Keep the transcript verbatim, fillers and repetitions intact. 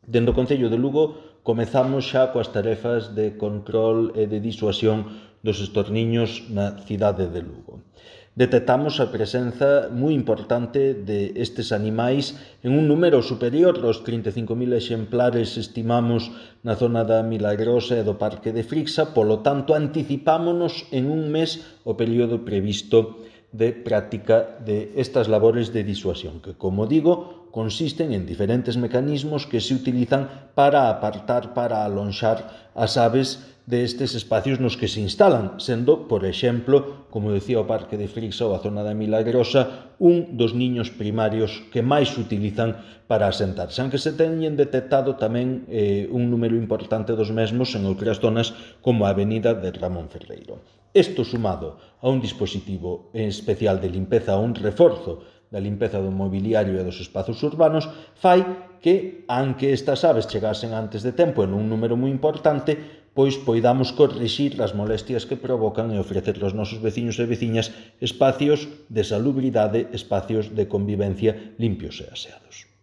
Dende o Concello de Lugo comezamos xa coas tarefas de control e de disuasión dos estorniños na cidade de Lugo. Detectamos a presenza moi importante de estes animais en un número superior aos trinta e cinco mil exemplares estimamos na zona da Milagrosa e do Parque de Frixa, polo tanto anticipámonos en un mes o período previsto de práctica de estas labores de disuasión, que, como digo, consisten en diferentes mecanismos que se utilizan para apartar, para alonxar as aves destes espacios nos que se instalan, sendo, por exemplo, como decía o Parque de Frixa ou a zona da Milagrosa, un dos niños primarios que máis se utilizan para asentarse, aunque se teñen detectado tamén eh, un número importante dos mesmos en outras zonas como a avenida de Ramón Ferreiro. Isto sumado a un dispositivo especial de limpeza, a un reforzo da limpeza do mobiliario e dos espazos urbanos, fai que, aunque estas aves chegasen antes de tempo en un número moi importante, pois poidamos corrixir as molestias que provocan e ofrecer aos nosos veciños e veciñas espacios de salubridade, espacios de convivencia limpios e aseados.